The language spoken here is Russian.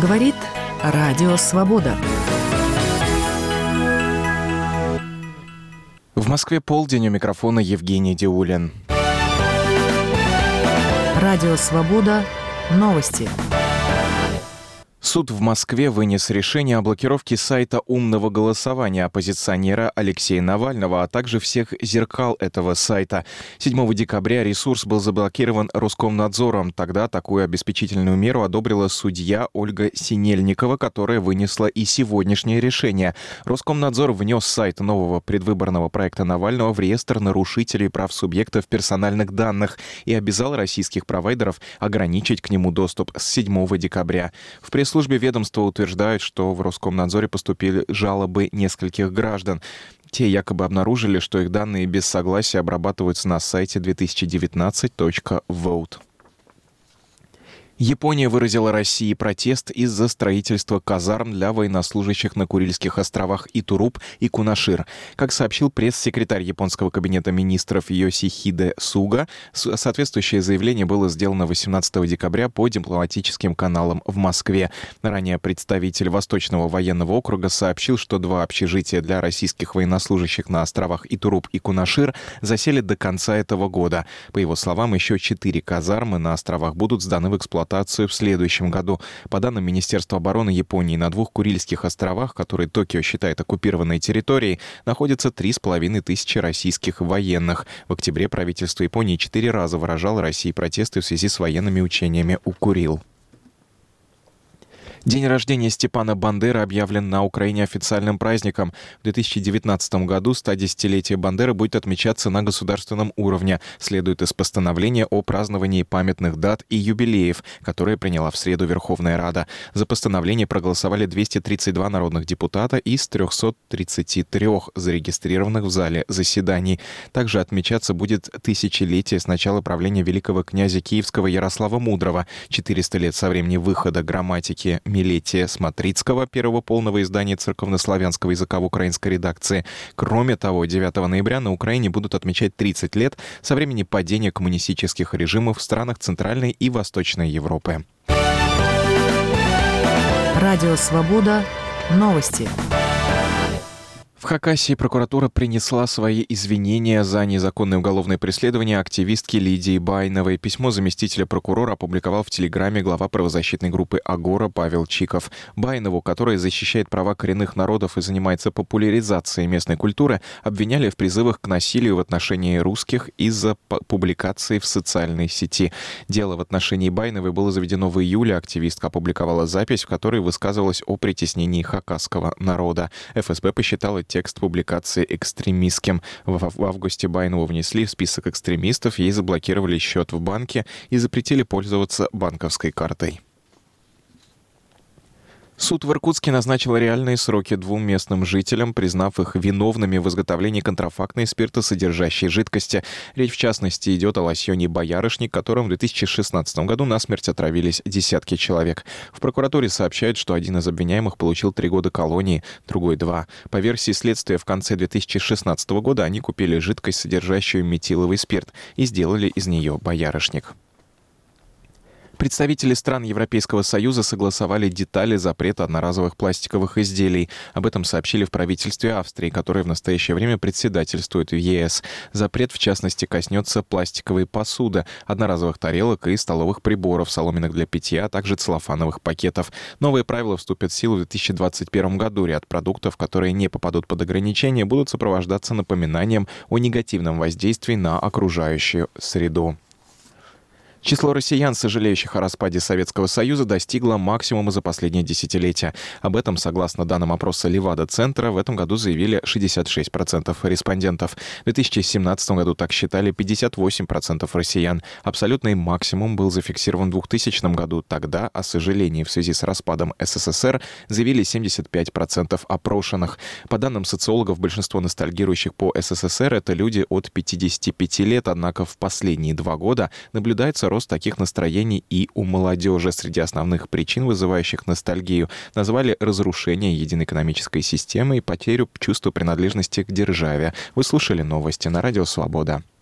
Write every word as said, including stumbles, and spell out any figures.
Говорит Радио Свобода. В Москве полдень, у микрофона Евгений Диулин. Радио Свобода. Новости. Суд в Москве вынес решение о блокировке сайта умного голосования оппозиционера Алексея Навального, а также всех зеркал этого сайта. седьмого декабря ресурс был заблокирован Роскомнадзором. Тогда такую обеспечительную меру одобрила судья Ольга Синельникова, которая вынесла и сегодняшнее решение. Роскомнадзор внес сайт нового предвыборного проекта Навального в реестр нарушителей прав субъектов персональных данных и обязал российских провайдеров ограничить к нему доступ с седьмого декабря. В пресс В службе ведомства утверждают, что в Роскомнадзоре поступили жалобы нескольких граждан. Те якобы обнаружили, что их данные без согласия обрабатываются на сайте две тысячи девятнадцать точка воут. Япония выразила России протест из-за строительства казарм для военнослужащих на Курильских островах Итуруп и Кунашир. Как сообщил пресс-секретарь японского кабинета министров Йосихиде Суга, соответствующее заявление было сделано восемнадцатого декабря по дипломатическим каналам в Москве. Ранее представитель Восточного военного округа сообщил, что два общежития для российских военнослужащих на островах Итуруп и Кунашир засели до конца этого года. По его словам, еще четыре казармы на островах будут сданы в эксплуатацию в следующем году. По данным Министерства обороны Японии, на двух Курильских островах, которые Токио считает оккупированной территорией, находится три с половиной тысячи российских военных. В октябре правительство Японии четыре раза выражало России протесты в связи с военными учениями у Курил. День рождения Степана Бандеры объявлен на Украине официальным праздником. В две тысячи девятнадцатом году сто десятилетие Бандеры будет отмечаться на государственном уровне, следует из постановления о праздновании памятных дат и юбилеев, которое приняла в среду Верховная Рада. За постановление проголосовали двести тридцать два народных депутата из трехсот тридцати трёх зарегистрированных в зале заседаний. Также отмечаться будет тысячелетие с начала правления великого князя Киевского Ярослава Мудрого, четыреста лет со времени выхода грамматики Милетия Смотрицкого, первого полного издания церковнославянского языка в украинской редакции. Кроме того, девятого ноября на Украине будут отмечать тридцать лет со времени падения коммунистических режимов в странах Центральной и Восточной Европы. Радио Свобода. Новости. В Хакасии прокуратура принесла свои извинения за незаконное уголовное преследование активистки Лидии Байновой. Письмо заместителя прокурора опубликовал в Телеграме глава правозащитной группы «Агора» Павел Чиков. Байнову, которая защищает права коренных народов и занимается популяризацией местной культуры, обвиняли в призывах к насилию в отношении русских из-за публикации в социальной сети. Дело в отношении Байновой было заведено в июле. Активистка опубликовала запись, в которой высказывалась о притеснении хакасского народа. эф эс бэ посчитала текст публикации экстремистским. В, в августе Байнову внесли в список экстремистов, ей заблокировали счет в банке и запретили пользоваться банковской картой. Суд в Иркутске назначил реальные сроки двум местным жителям, признав их виновными в изготовлении контрафактной спиртосодержащей жидкости. Речь, в частности, идет о лосьоне «Боярышник», которым в две тысячи шестнадцатом году насмерть отравились десятки человек. В прокуратуре сообщают, что один из обвиняемых получил три года колонии, другой — два. По версии следствия, в конце две тысячи шестнадцатого года они купили жидкость, содержащую метиловый спирт, и сделали из нее боярышник. Представители стран Европейского Союза согласовали детали запрета одноразовых пластиковых изделий. Об этом сообщили в правительстве Австрии, которое в настоящее время председательствует в е эс. Запрет, в частности, коснется пластиковой посуды, одноразовых тарелок и столовых приборов, соломинок для питья, а также целлофановых пакетов. Новые правила вступят в силу в две тысячи двадцать первом году. Ряд продуктов, которые не попадут под ограничения, будут сопровождаться напоминанием о негативном воздействии на окружающую среду. Число россиян, сожалеющих о распаде Советского Союза, достигло максимума за последние десятилетия. Об этом, согласно данным опроса Левада-центра, в этом году заявили шестьдесят шесть процентов респондентов. В две тысячи семнадцатом году так считали пятьдесят восемь процентов россиян. Абсолютный максимум был зафиксирован в двухтысячном году. Тогда о сожалении в связи с распадом эс эс эс эр заявили семьдесят пять процентов опрошенных. По данным социологов, большинство ностальгирующих по эс эс эс эр — это люди от пятидесяти пяти лет, однако в последние два года наблюдается рост таких настроений и у молодежи. Среди основных причин, вызывающих ностальгию, назвали разрушение единой экономической системы и потерю чувства принадлежности к державе. Вы слушали новости на Радио Свобода.